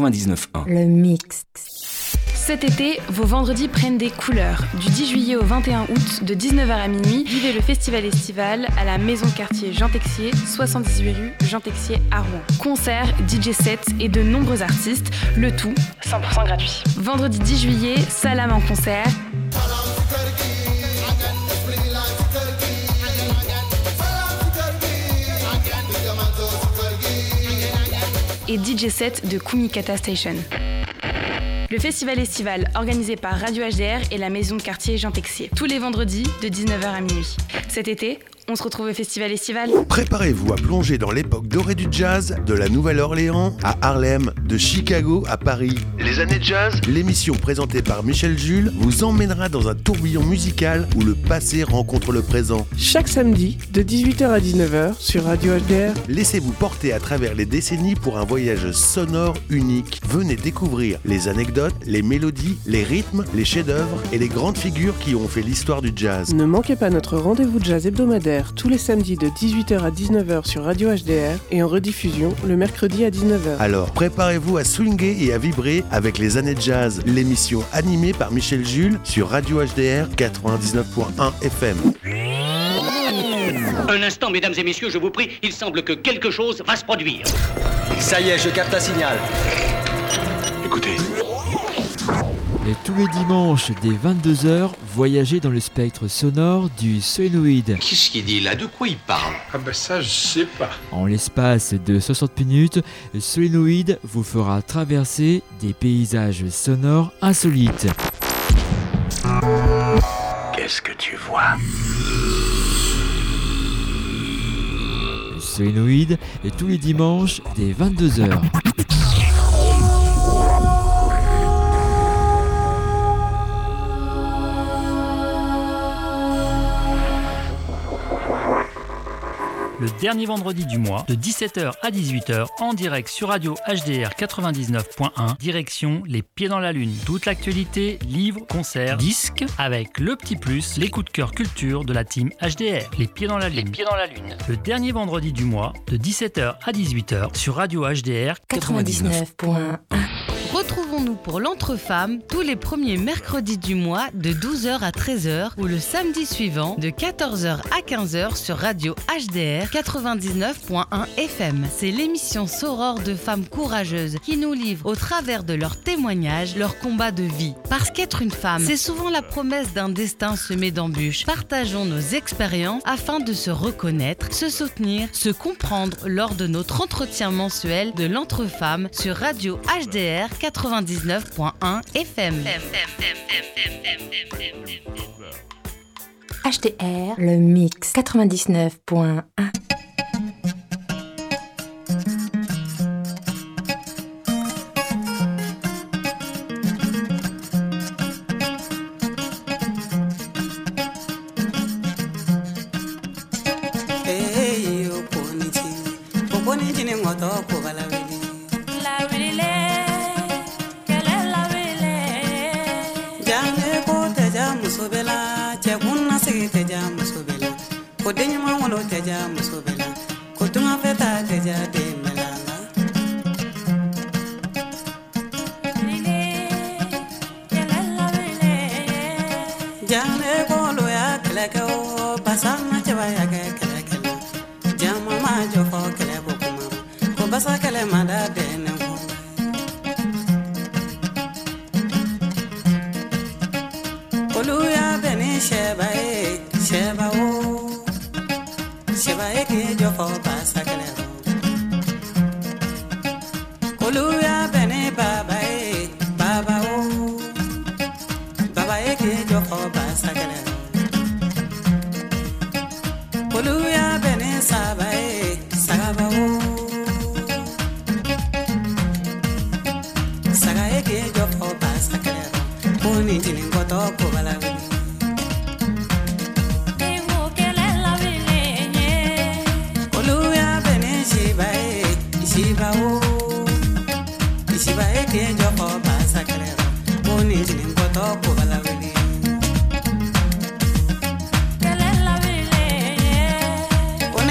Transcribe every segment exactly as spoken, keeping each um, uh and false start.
quatre-vingt-dix-neuf point un. Le mix. Cet été, vos vendredis prennent des couleurs. Du dix juillet au vingt et un août, de dix-neuf heures à minuit, vivez le festival estival à la maison de quartier Jean Texier, soixante-dix-huit rue Jean Texier à Rouen. Concerts, D J sets et de nombreux artistes, le tout cent pour cent gratuit. Vendredi dix juillet, Salam en concert. Et D J set de Kumikata Station. Le festival estival organisé par Radio H D R et la maison de quartier Jean Texier. Tous les vendredis de dix-neuf heures à minuit. Cet été, on se retrouve au festival estival. Préparez-vous à plonger dans l'époque dorée du jazz, de la Nouvelle-Orléans à Harlem, de Chicago à Paris. Les années jazz, l'émission présentée par Michel Jules vous emmènera dans un tourbillon musical où le passé rencontre le présent. Chaque samedi, de dix-huit heures à dix-neuf heures sur Radio H D R. Laissez-vous porter à travers les décennies pour un voyage sonore unique. Venez découvrir les anecdotes, les mélodies, les rythmes, les chefs-d'œuvre et les grandes figures qui ont fait l'histoire du jazz. Ne manquez pas notre rendez-vous de jazz hebdomadaire tous les samedis de dix-huit heures à dix-neuf heures sur Radio H D R et en rediffusion le mercredi à dix-neuf heures. Alors préparez-vous à swinguer et à vibrer avec les années jazz, l'émission animée par Michel Jules sur Radio H D R quatre-vingt-dix-neuf point un F M. Un instant, mesdames et messieurs, je vous prie, il semble que quelque chose va se produire. Ça y est, je capte un signal. Écoutez. Et tous les dimanches, dès vingt-deux heures, voyagez dans le spectre sonore du solénoïde. Qu'est-ce qu'il dit là? De quoi il parle? Ah ben ça, je sais pas. En l'espace de soixante minutes, le solénoïde vous fera traverser des paysages sonores insolites. Qu'est-ce que tu vois? Le solénoïde est tous les dimanches, dès vingt-deux heures. Le dernier vendredi du mois, de dix-sept heures à dix-huit heures, en direct sur Radio H D R quatre-vingt-dix-neuf point un, direction Les Pieds dans la Lune. Toute l'actualité, livres, concerts, disques, avec le petit plus, les coups de cœur culture de la team H D R. Les Pieds dans la Lune. Les Pieds dans la Lune. Le dernier vendredi du mois, de dix-sept heures à dix-huit heures, sur Radio H D R quatre-vingt-dix-neuf point un. Retrouvons-nous pour l'Entre-Femmes tous les premiers mercredis du mois de douze heures à treize heures ou le samedi suivant de quatorze heures à quinze heures sur Radio H D R quatre-vingt-dix-neuf point un F M. C'est l'émission sorore de femmes courageuses qui nous livrent au travers de leurs témoignages leur combat de vie. Parce qu'être une femme, c'est souvent la promesse d'un destin semé d'embûches. Partageons nos expériences afin de se reconnaître, se soutenir, se comprendre lors de notre entretien mensuel de l'Entre-Femmes sur Radio H D R quatre-vingt-dix-neuf point un F M. H D R, le mix quatre-vingt-dix-neuf point un.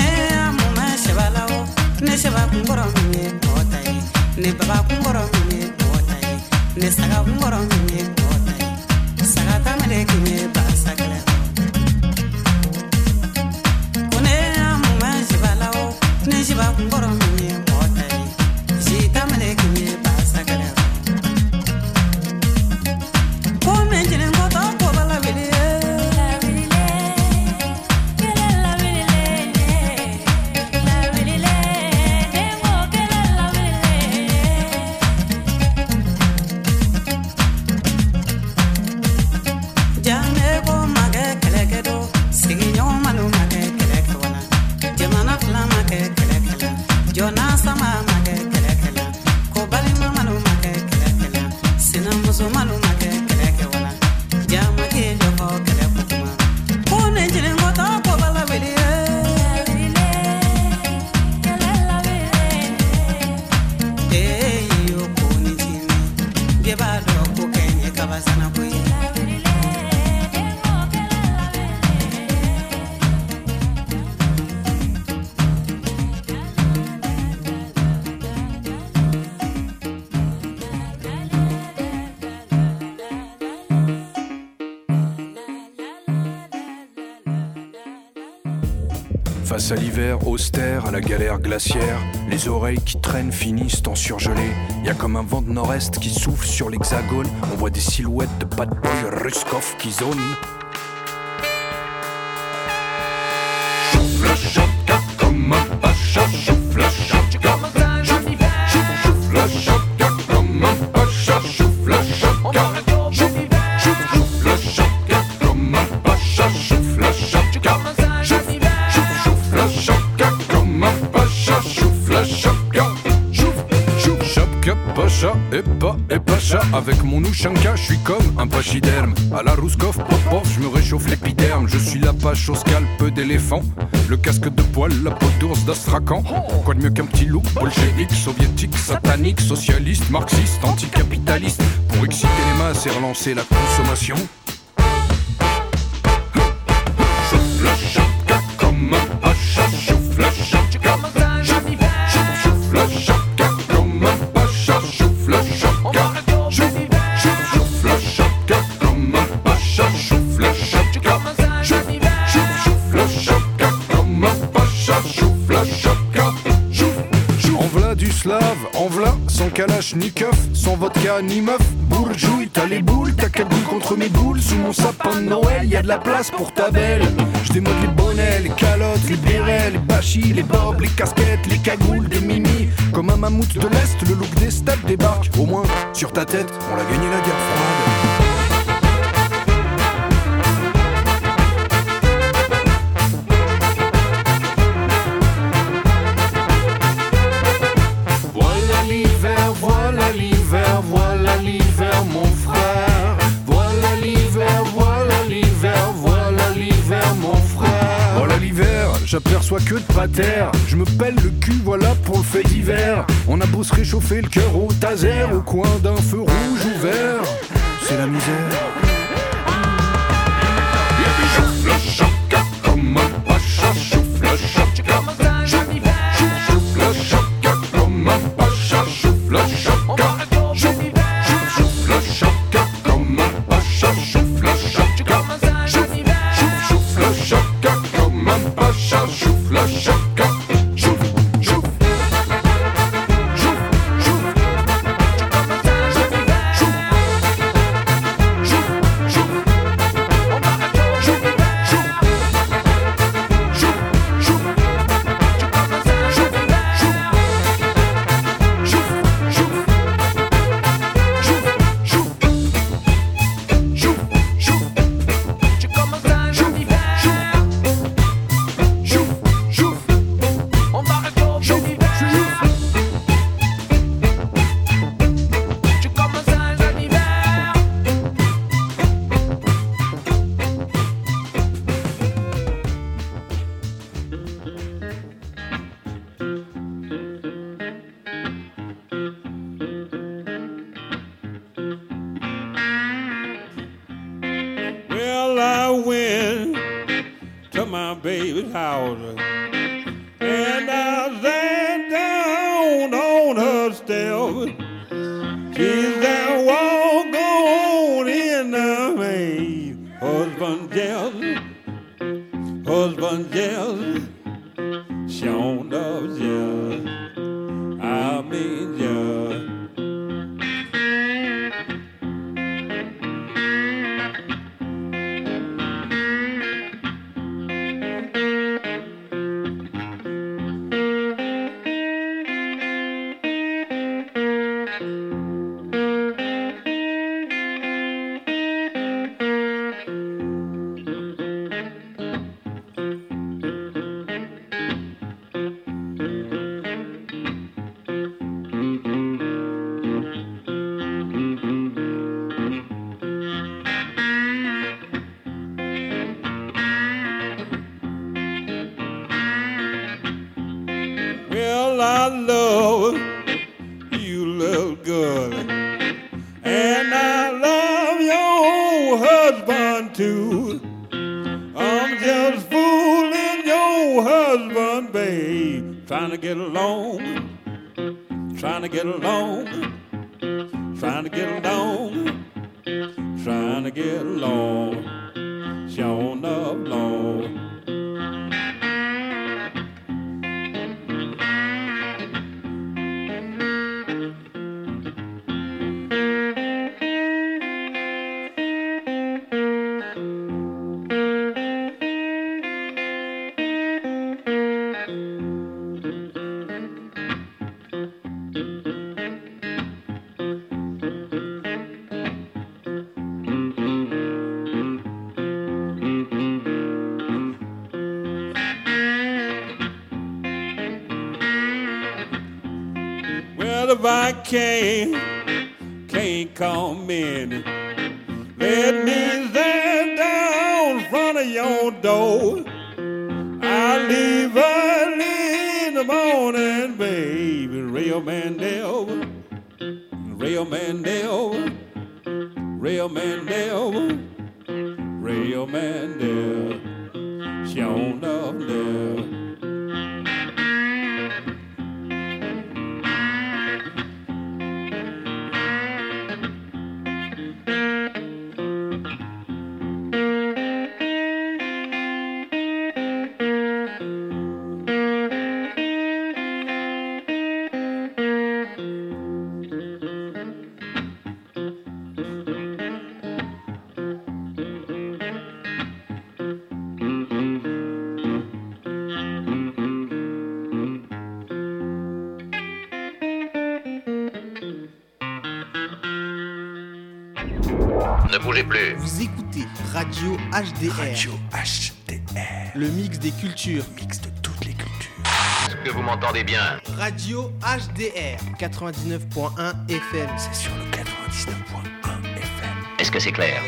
Ne baba kungoro mine Face à l'hiver austère, à la galère glaciaire, les oreilles qui traînent finissent en surgelé. Y a comme un vent de nord-est qui souffle sur l'hexagone. On voit des silhouettes de bad boy Ruskov qui zonent. Choufle choc comme un pacha, choufle choc comme un choufle choc comme un pacha, choufle choc choufle choc comme un pacha, choufle choc comme un Pacha et pas et pacha. Avec mon Ushanka, je suis comme un pachyderme. À la Ruskov, Popov, je me réchauffe l'épiderme. Je suis la pache au scalp d'éléphant, le casque de poil, la peau d'ours d'Astrakhan. Quoi de mieux qu'un petit look bolchevique, soviétique, satanique, socialiste, marxiste, anticapitaliste, pour exciter les masses et relancer la consommation. Choufle choc comme un pacha, choufle choc comme un choufle choc. En v'là, sans kalachnikov, sans vodka ni meuf. Bourjouille, t'as les boules, t'as cagoule contre mes boules. Sous mon sapin de Noël, y'a de la place pour ta belle. J'démode les bonnets, les calottes, les bérets, les bachis, les bobs, les casquettes, les cagoules, des mimi. Comme un mammouth de l'Est, le look des steppes débarque. Au moins, sur ta tête, on l'a gagné la guerre froide. Voilà l'hiver mon frère, voilà l'hiver, voilà l'hiver, voilà l'hiver mon frère. Voilà l'hiver, j'aperçois que de pater, je me pèle le cul, voilà pour le fait d'hiver. On a beau se réchauffer le cœur au taser, au coin d'un feu rouge ouvert, c'est la misère. Choufle choc comme un pacha, choufle choc comme un choufle choc comme un pacha, choufle choc. baby's house, and I sat down on her step. She's there walking mean yes, sure enough, yes. I mean yes. Well, I love you, little girl, and I love your husband too. I'm just fooling your husband, babe, trying to get along, trying to get along, trying to get along, trying to get along, sure enough, long. Well, if I can't, can't come in, let me stand down in front of your door. I leave early in the morning, baby. Real Mandel, real Mandel, real Mandel, real Mandel, sure enough there. Ne bougez plus. Vous écoutez Radio H D R. Radio H D R. Le mix des cultures. Le mix de toutes les cultures. Est-ce que vous m'entendez bien? Radio H D R. quatre-vingt-dix-neuf point un F M. C'est sur le quatre-vingt-dix-neuf point un F M. Est-ce que c'est clair?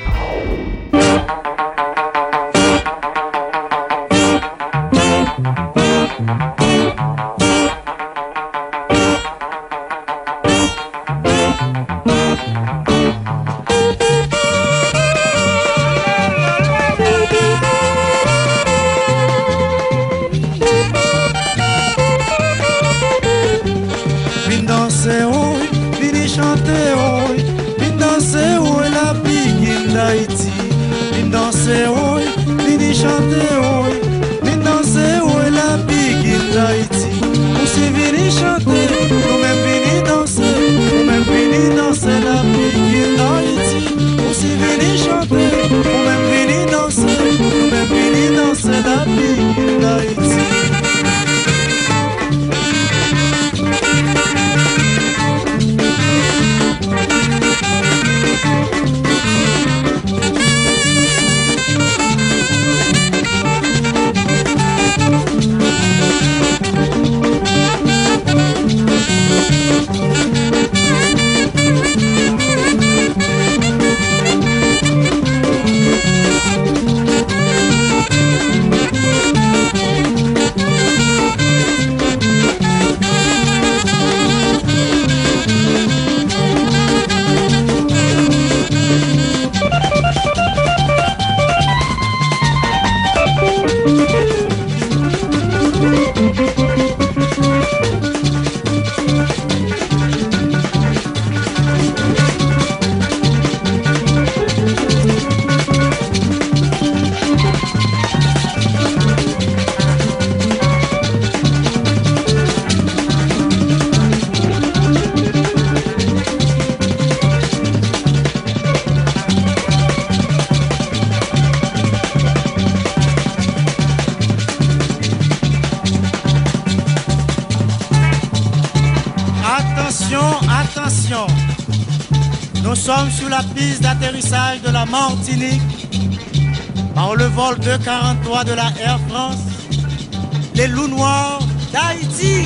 Attention, nous sommes sur la piste d'atterrissage de la Martinique par le vol deux quarante-trois de la Air France, les loups noirs d'Haïti.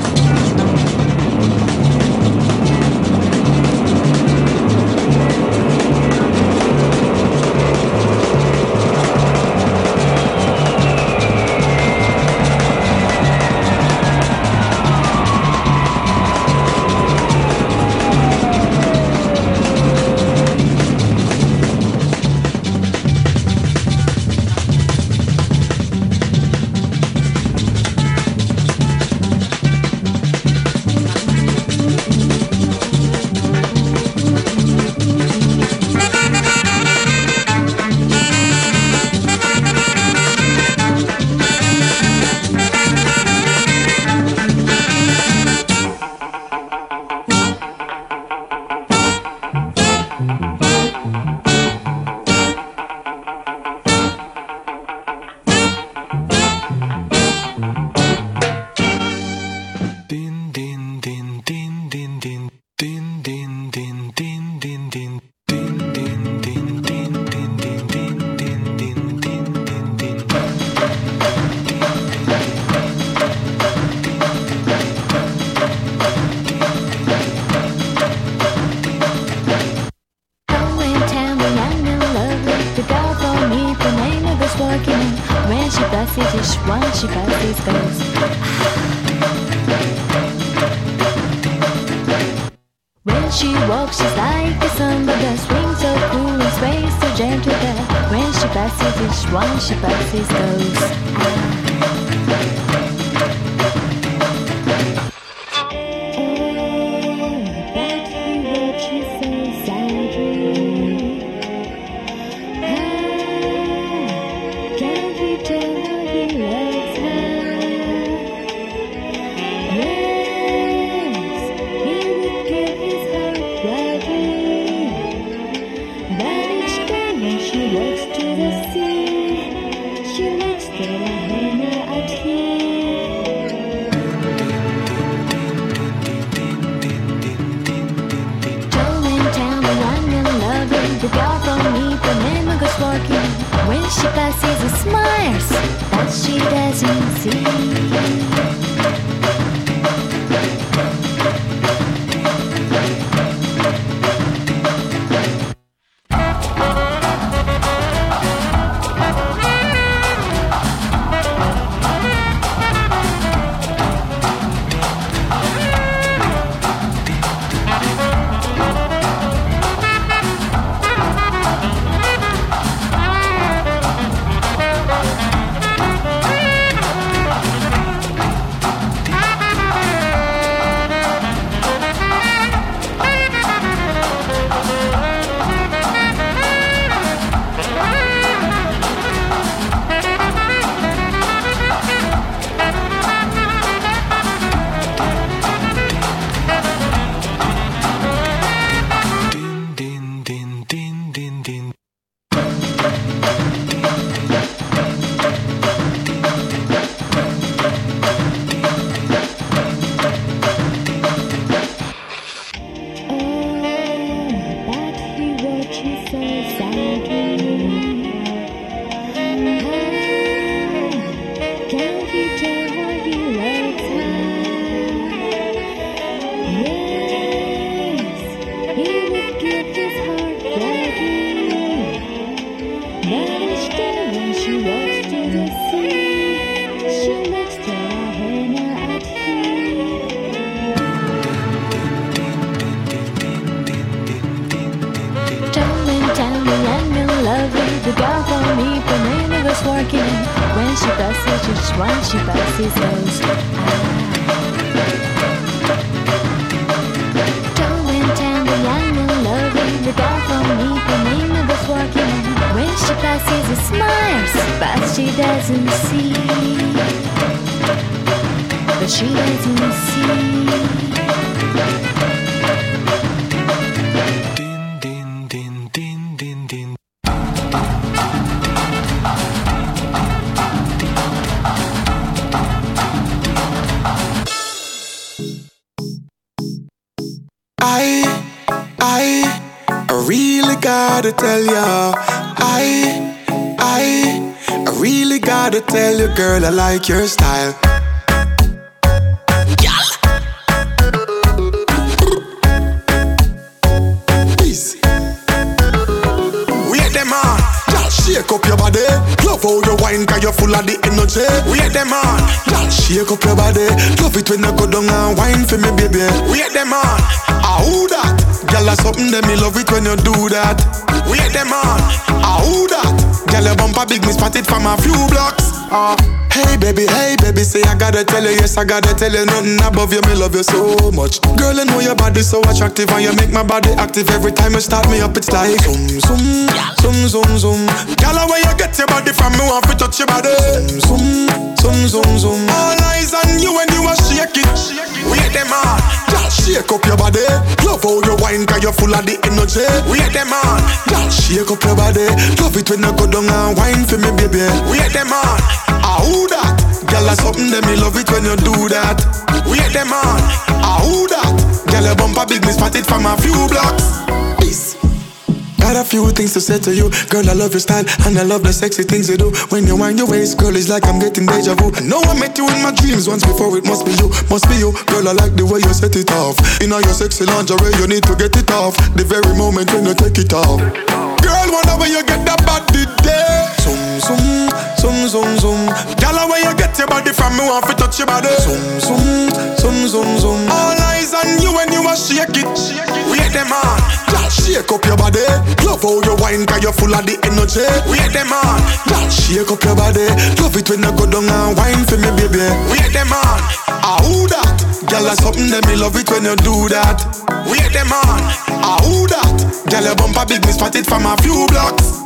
She passes goes. I gotta tell ya, I, I, I really gotta tell you, girl, I like your style. Shake up your body, love how you wine, cause you're full of the energy. Wait them on, girl, shake up your body. Love it when you go down and wine for me, baby. Wait them on, ah who that? Girl, that's something that me love it when you do that. Wait them on, ah who that? Girl, your bumper big, me spot it from a few blocks. Ah, hey baby, hey baby, say I gotta tell you, yes I gotta tell you, nothing above you, me love you so much. Girl, I know your body so attractive, and you make my body active. Every time you start me up, it's like zoom, zoom, zoom, zoom, zoom. Girl, where you get your body from, me want to touch your body. Zoom, zoom, zoom, zoom. All eyes on you when you a shake it. Wait them on, girl, shake up your body. Love how you wine, cause you're full of the energy. Wait them on, girl, shake up your body. Love it when you go down and wine for me, baby. Wait them on, ah who that? Girl, that's something that me love it when you do that. Wait them on, ah who that? Girl, your bumper big, me spot it from a few blocks. Peace. Got a few things to say to you. Girl, I love your style and I love the sexy things you do. When you wind your waist, girl, it's like I'm getting deja vu. I know I met you in my dreams once before, it must be you, must be you. Girl, I like the way you set it off. In all your sexy lingerie, you need to get it off. The very moment when you take it off. Girl, wonder where you get that body there. Zoom, zoom, zoom, zoom, zoom. Girl, where you get your body from, me want to touch your body. Zoom, zoom, zoom, zoom, zoom. All eyes on you when you a shake it. Wait them on, girl, shake up your body. Love how you wine, cause you're full of the energy. Wait them on, girl, shake up your body. Love it when you go down and wine for me, baby. Wait them on, ah who that? Girl, that's something that me love it when you do that. Wait them on, ah who that? Girl, your bumper big, me spot it from a few blocks.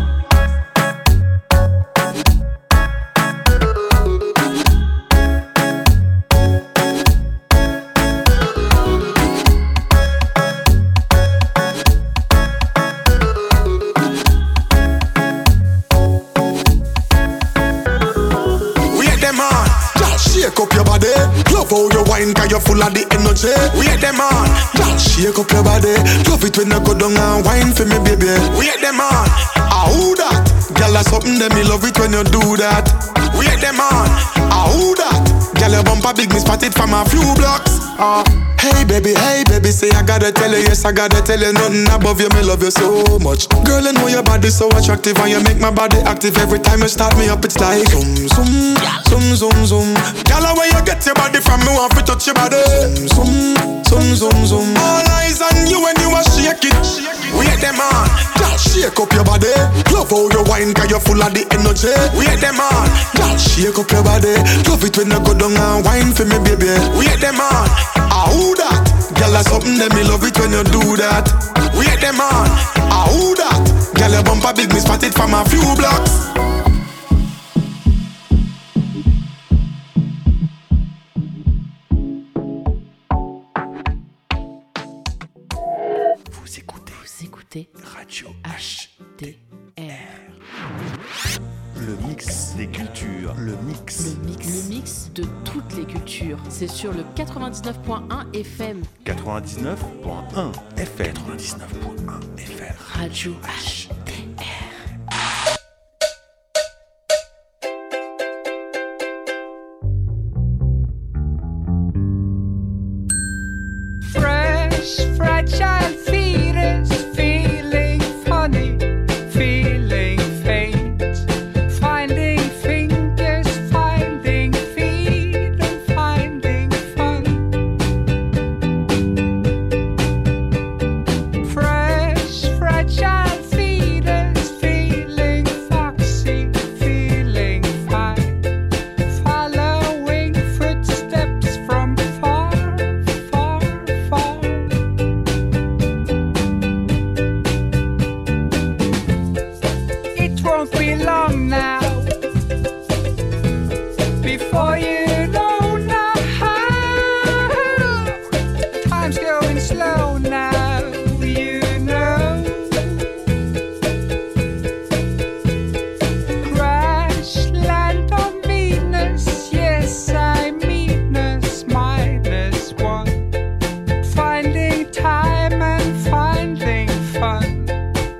Shake up your body, love how you wine, cause you're full of the energy. Wait them on, girl, shake up your body. Love it when you go down and wine for me, baby. Wait them on, ah who that? Girl, that's something that me love it when you do that. Wait them on, ah who that? Girl, your bumper big, me spot it from a few blocks. Ah, hey baby, hey baby, say I gotta tell you, yes I gotta tell you, nothing above you, me love you so much. Girl, I know your body so attractive, and you make my body active. Every time you start me up, it's like zoom, zoom, zoom, zoom, zoom. Girl, where you get your body from, me want to touch your body. Zoom, zoom, zoom, zoom. All eyes on you when you a shake it. Wait them on, girl, shake up your body. Love how you wine, cause you're full of the energy. Wait them on, girl, shake up your body. Love it when you go down and wine for me, baby. Wait them on, ah who that? Girl, that's something that me love it when you do that. Wait them on, ah who that? Girl, your bumper big, me spot it from a few blocks. Radio H D R. Le mix des cultures. Le mix. Le mix. Le mix de toutes les cultures. C'est sur le quatre-vingt-dix-neuf point un F M. quatre-vingt-dix-neuf point un F M. quatre-vingt-dix-neuf point un F M. Radio H D R. Fresh, fragile fetus. Feeling funny, feeling faint, finding fingers, finding feet, and finding fun. Fresh, fragile fetus, feeling foxy, feeling fine, following footsteps from far, far, far. It won't be long now before you know now. Time's going slow now, you know. Crash land on Venus, yes I Venus minus one. Finding time and finding fun.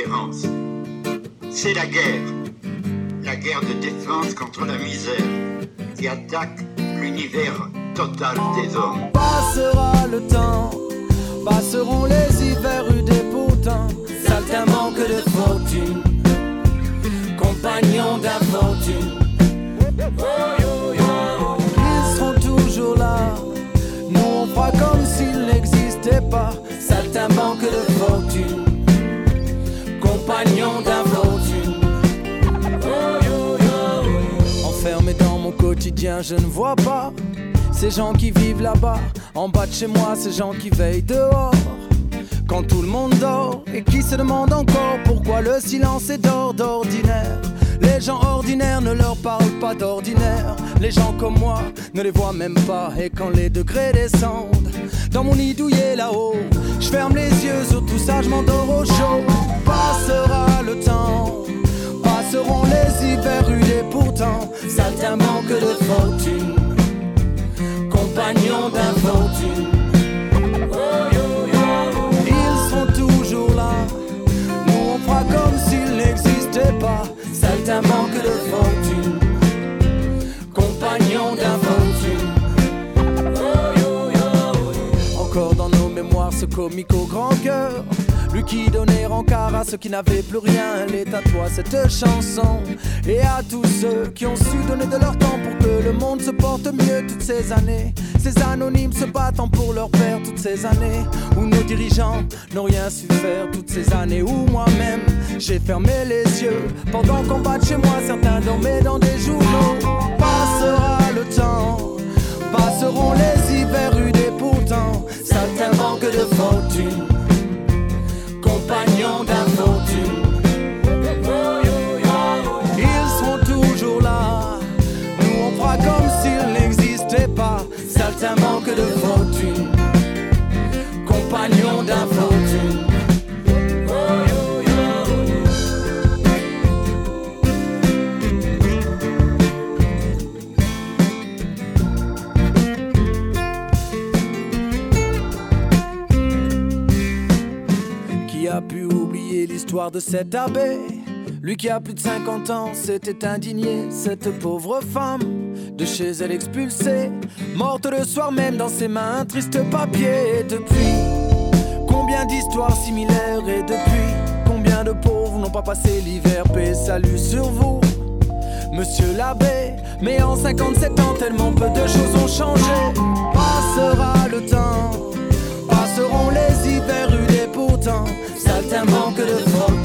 différence. C'est la guerre. La guerre de défense contre la misère qui attaque l'univers total des hommes. Passera le temps, passeront les hivers rudés pourtant, saltimbanque de fortune, compagnons d'infortune. Ils seront toujours là, nous on fera comme s'ils n'existaient pas, saltimbanque de fortune, compagnons d'infortune. Enfermé dans mon quotidien, je ne vois pas ces gens qui vivent là-bas, en bas de chez moi, ces gens qui veillent dehors quand tout le monde dort et qui se demandent encore pourquoi le silence est d'or d'ordinaire. Les gens ordinaires ne leur parlent pas d'ordinaire. Les gens comme moi ne les voient même pas. Et quand les degrés descendent dans mon nid douillet là-haut, je ferme les yeux sur tout ça, je m'endors au chaud. Passera le temps, passeront les hivers rudés pourtant, saltimbanque de fortune, compagnons d'infortune. Ils seront toujours là, nous on fera comme s'ils n'existaient pas, saltimbanque de fortune, compagnons d'infortune. Encore dans nos mémoires ce comique au grand cœur, lui qui donnait rencard à ceux qui n'avaient plus rien. Elle est à toi cette chanson et à tous ceux qui ont su donner de leur temps pour que le monde se porte mieux toutes ces années. Ces anonymes se battant pour leur père toutes ces années où nos dirigeants n'ont rien su faire. Toutes ces années où moi-même j'ai fermé les yeux pendant qu'en bas de chez moi certains dormaient dans des journaux. Passera le temps, passeront les hivers rudés pourtant, saltimbanque de fortune, compagnons d'infortune. Ils seront toujours là, nous on fera comme s'ils n'existaient pas, saltimbanque de fortune, compagnons d'infortune. Qui a pu oublier l'histoire de cet abbé? Lui qui a plus de cinquante ans s'était indigné. Cette pauvre femme, de chez elle expulsée, morte le soir même dans ses mains, un triste papier. Et depuis, combien d'histoires similaires? Et depuis, combien de pauvres n'ont pas passé l'hiver? Paix, salut sur vous, monsieur l'abbé. Mais en cinquante-sept ans, tellement peu de choses ont changé. Passera le temps, passeront les hivers rudés pourtant, saltimbanque de fortune,